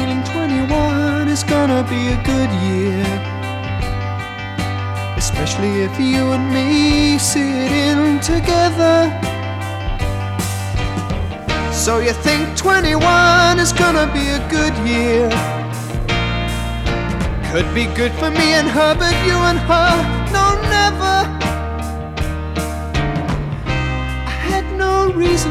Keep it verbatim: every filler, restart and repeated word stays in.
feeling twenty-one is gonna be a good year, especially if you and me sit in together. So you think twenty-one is gonna be a good year? Could be good for me and her, but you and her, no, never. I had no reason